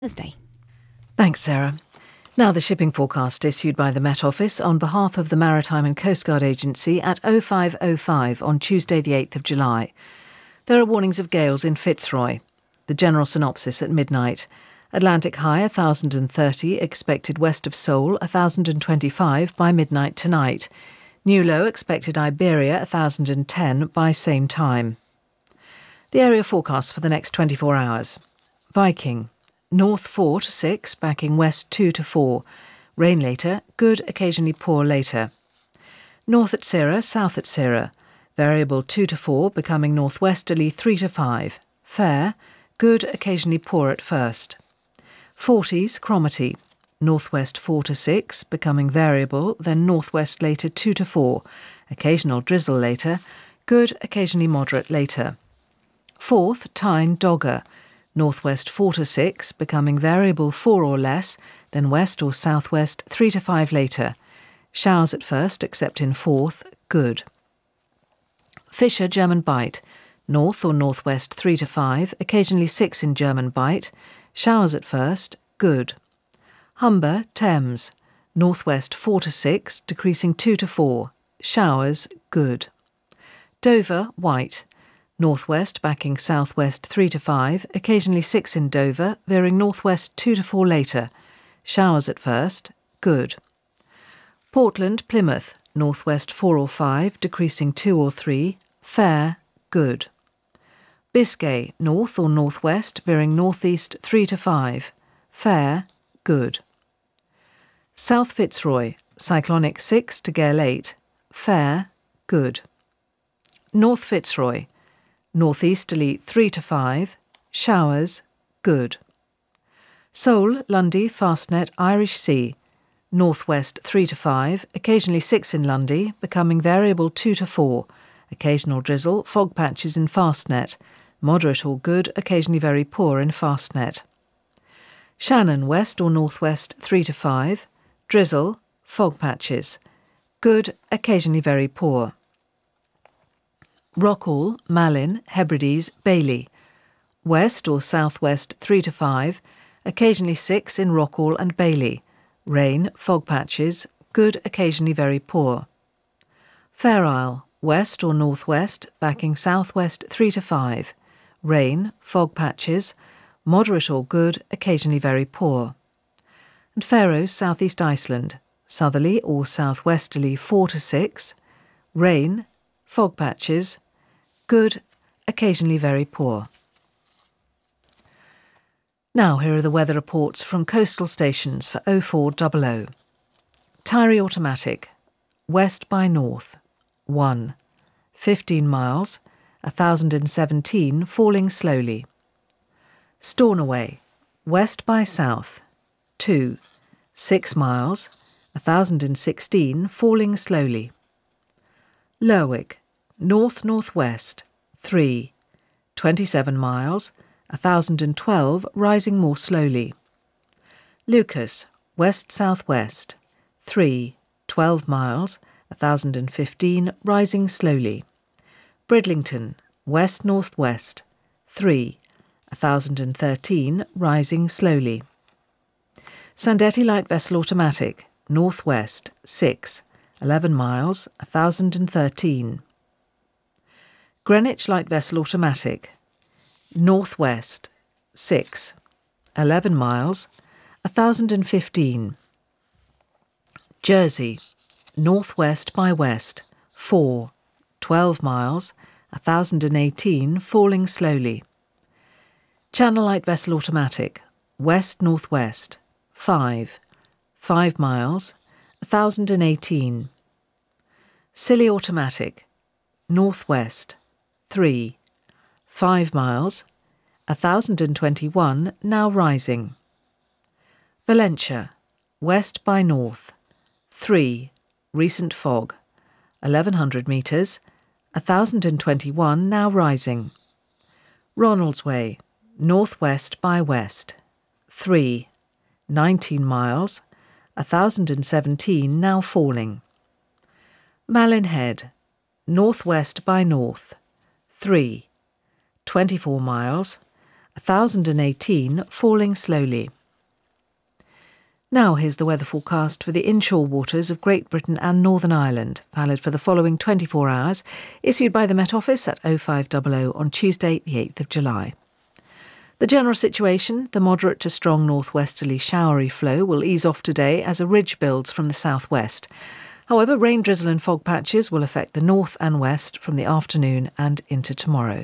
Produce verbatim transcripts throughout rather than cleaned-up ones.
Thursday. Thanks, Sarah. Now the shipping forecast issued by the Met Office on behalf of the Maritime and Coast Guard Agency at oh five oh five on Tuesday the eighth of July. There are warnings of gales in Fitzroy. The general synopsis at midnight. Atlantic high one thousand thirty, expected west of Seoul one thousand twenty-five by midnight tonight. New low expected Iberia one thousand ten by same time. The area forecast for the next twenty-four hours. Viking. North four to six, backing west two to four. Rain later, good, occasionally poor later. North at Syrah, south at Syrah. Variable two to four, becoming northwesterly three to five. Fair, good, occasionally poor at first. Forties, Cromarty. Northwest four to six, becoming variable, then northwest later two to four. Occasional drizzle later, good, occasionally moderate later. Fourth, Tyne, Dogger. Northwest four to six, becoming variable four or less, then west or southwest three to five later. Showers at first, except in fourth, good. Fisher, German Bight. North or northwest three to five, occasionally six in German Bight. Showers at first, good. Humber, Thames. Northwest four to six, decreasing two to four. Showers, good. Dover, White. Northwest backing southwest three to five, occasionally six in Dover, veering northwest two to four later. Showers at first, good. Portland, Plymouth. Northwest four or five, decreasing two or three. Fair, good. Biscay, north or northwest, veering northeast three to five. Fair, good. South Fitzroy. Cyclonic six to gale eight. Fair, good. North Fitzroy. Northeasterly three to five, showers, good. Seoul, Lundy, Fastnet, Irish Sea. Northwest three to five, occasionally six in Lundy, becoming variable two to four. Occasional drizzle, fog patches in Fastnet. Moderate or good, occasionally very poor in Fastnet. Shannon, west or northwest three to five, drizzle, fog patches. Good, occasionally very poor. Rockall, Malin, Hebrides, Bailey. West or southwest three to five, occasionally six in Rockall and Bailey. Rain, fog patches, good, occasionally very poor. Fair Isle, west or northwest, backing southwest three to five. Rain, fog patches, moderate or good, occasionally very poor. And Faroes, southeast Iceland, southerly or southwesterly four to six. Rain, fog patches, good, occasionally very poor. Now here are the weather reports from coastal stations for oh four hundred. Tyree Automatic, west by north, one. fifteen miles, one thousand seventeen, falling slowly. Stornoway, west by south, two. six miles, one thousand sixteen, falling slowly. Lerwick, north-northwest, three. twenty-seven miles, one thousand twelve, rising more slowly. Lucas, west-southwest, three. twelve miles, one thousand fifteen, rising slowly. Bridlington, west-northwest, three. one thousand thirteen, rising slowly. Sandetti Light Vessel Automatic, northwest, six. eleven miles, one thousand thirteen. Greenwich Light Vessel Automatic, northwest, six. eleven miles, one thousand fifteen. Jersey, northwest by west, four. twelve miles, one thousand eighteen, falling slowly. Channel Light Vessel Automatic, west-northwest, five. five miles, one thousand eighteen. Scilly Automatic, northwest, three. five miles, one thousand twenty-one, now rising. Valentia, west by north, three. Recent fog, eleven hundred metres, one thousand twenty-one, now rising. Ronaldsway, northwest by west, three. nineteen miles, one thousand seventeen, now falling. Malin Head, northwest by north, three. twenty-four miles, one thousand eighteen falling slowly. Now here's the weather forecast for the inshore waters of Great Britain and Northern Ireland, valid for the following twenty-four hours, issued by the Met Office at oh five hundred on Tuesday the eighth of July. The general situation, the moderate to strong northwesterly showery flow, will ease off today as a ridge builds from the southwest. However, rain, drizzle and fog patches will affect the north and west from the afternoon and into tomorrow.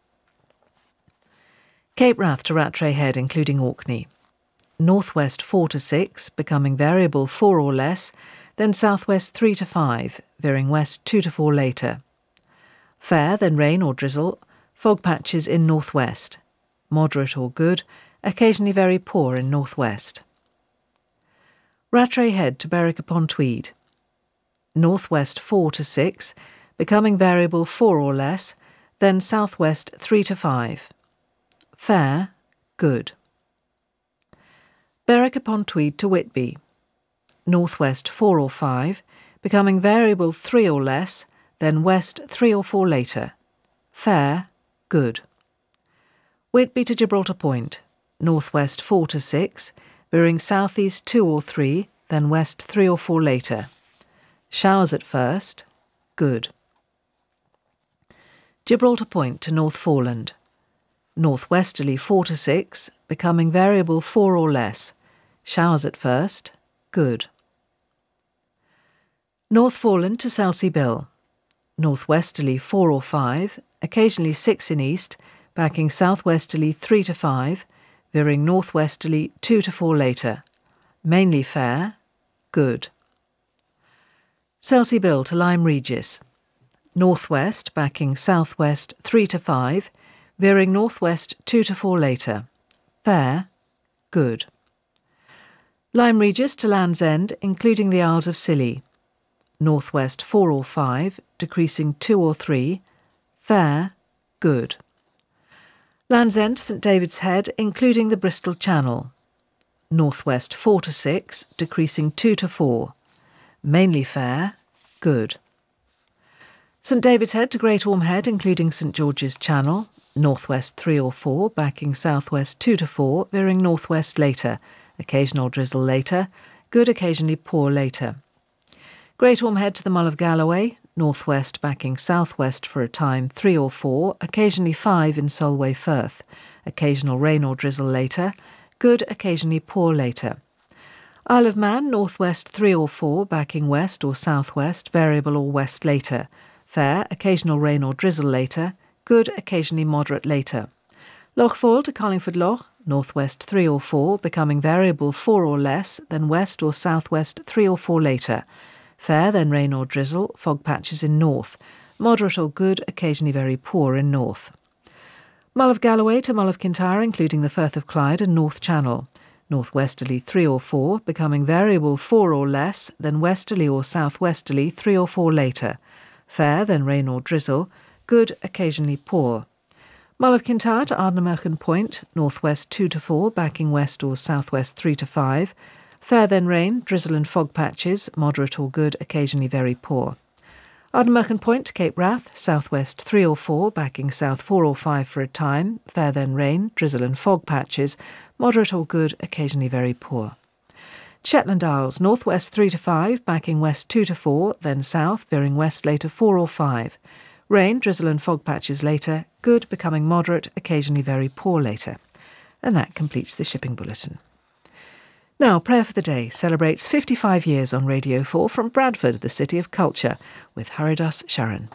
Cape Wrath to Rattray Head, including Orkney. Northwest four to six, becoming variable four or less, then southwest three to five, veering west two to four later. Fair, then rain or drizzle, fog patches in northwest. Moderate or good, occasionally very poor in northwest. Rattray Head to Berwick upon Tweed. Northwest four to six, becoming variable four or less, then southwest three to five. Fair, good. Berwick upon Tweed to Whitby. Northwest four or five, becoming variable three or less, then west three or four later. Fair, good. Whitby to Gibraltar Point. Northwest four to six, veering southeast two or three, then west three or four later. Showers at first, good. Gibraltar Point to North Foreland. Northwesterly four to six, becoming variable four or less. Showers at first, good. North Foreland to Selsey Bill. Northwesterly four or five, occasionally six in east, backing southwesterly three to five, veering northwesterly two to four later. Mainly fair, good. Selsey Bill to Lyme Regis. Northwest backing southwest three to five, veering northwest two to four later. Fair, good. Lyme Regis to Land's End, including the Isles of Scilly. Northwest four or five, decreasing two or three. Fair, good. Land's End to St David's Head, including the Bristol Channel. Northwest four to six, decreasing two to four. Mainly fair, good. St David's Head to Great Orme Head, including St George's Channel. Northwest three or four, backing southwest two to four, veering northwest later. Occasional drizzle later, good occasionally poor later. Great Orme Head to the Mull of Galloway, northwest backing southwest for a time three or four, occasionally five in Solway Firth. Occasional rain or drizzle later, good occasionally poor later. Isle of Man, northwest three or four, backing west or southwest, variable or west later. Fair, occasional rain or drizzle later, good occasionally moderate later. Loch Foyle to Carlingford Loch, northwest three or four, becoming variable four or less, then west or southwest three or four later. Fair, then rain or drizzle, fog patches in north. Moderate or good, occasionally very poor in north. Mull of Galloway to Mull of Kintyre, including the Firth of Clyde and North Channel. Northwesterly three or four, becoming variable four or less, then westerly or southwesterly three or four later. Fair, then rain or drizzle, good, occasionally poor. Mull of Kintyre to Ardnamurchan Point, northwest two to four, backing west or southwest three to five. Fair, then rain, drizzle and fog patches, moderate or good, occasionally very poor. Ardnamurchan Point to Cape Wrath, southwest three or four, backing south four or five for a time. Fair, then rain, drizzle and fog patches, moderate or good, occasionally very poor. Shetland Isles, northwest three to five, backing west two to four, then south, veering west later four or five. Rain, drizzle and fog patches later, good becoming moderate, occasionally very poor later. And that completes the shipping bulletin. Now, Prayer for the Day celebrates fifty-five years on Radio four from Bradford, the city of culture, with Haridas Sharan.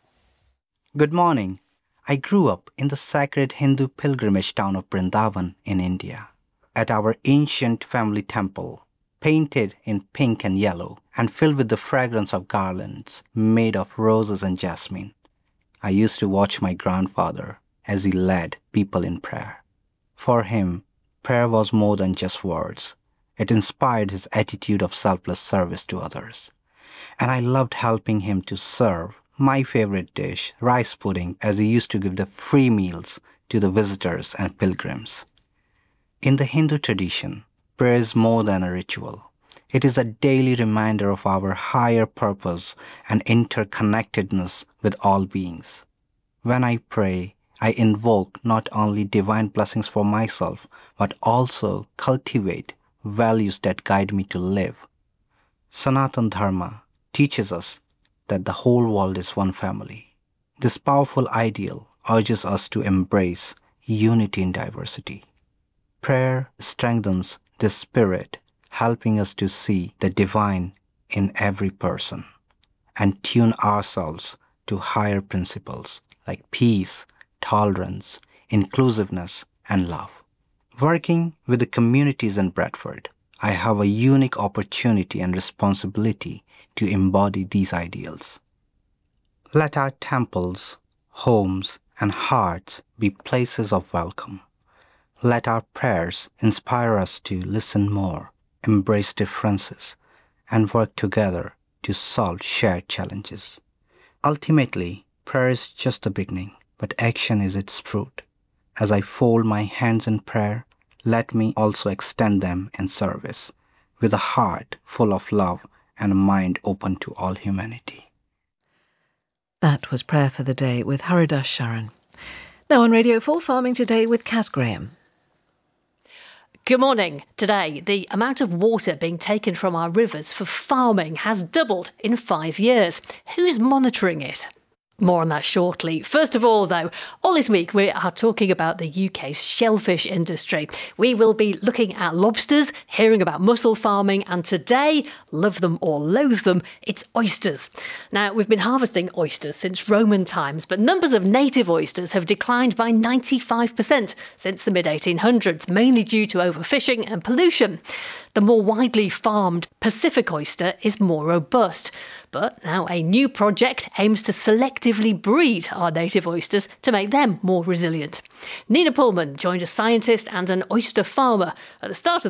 Good morning. I grew up in the sacred Hindu pilgrimage town of Vrindavan in India, at our ancient family temple, painted in pink and yellow and filled with the fragrance of garlands made of roses and jasmine. I used to watch my grandfather as he led people in prayer. For him, prayer was more than just words. It inspired his attitude of selfless service to others. And I loved helping him to serve my favorite dish, rice pudding, as he used to give the free meals to the visitors and pilgrims. In the Hindu tradition, prayer is more than a ritual. It is a daily reminder of our higher purpose and interconnectedness with all beings. When I pray, I invoke not only divine blessings for myself, but also cultivate values that guide me to live. Sanatana Dharma teaches us that the whole world is one family. This powerful ideal urges us to embrace unity in diversity. Prayer strengthens this spirit, helping us to see the divine in every person and tune ourselves to higher principles like peace, tolerance, inclusiveness, and love. Working with the communities in Bradford, I have a unique opportunity and responsibility to embody these ideals. Let our temples, homes, and hearts be places of welcome. Let our prayers inspire us to listen more, embrace differences, and work together to solve shared challenges. Ultimately, prayer is just the beginning, but action is its fruit. As I fold my hands in prayer, let me also extend them in service, with a heart full of love and a mind open to all humanity. That was Prayer for the Day with Haridas Sharan. Now on Radio four, Farming Today with Kaz Graham. Good morning. Today, the amount of water being taken from our rivers for farming has doubled in five years. Who's monitoring it? More on that shortly. First of all, though, all this week we are talking about the U K's shellfish industry. We will be looking at lobsters, hearing about mussel farming, and today, love them or loathe them, it's oysters. Now, we've been harvesting oysters since Roman times, but numbers of native oysters have declined by ninety-five percent since the mid eighteen hundreds, mainly due to overfishing and pollution. The more widely farmed Pacific oyster is more robust. But now a new project aims to selectively breed our native oysters to make them more resilient. Nina Pullman joined a scientist and an oyster farmer at the start of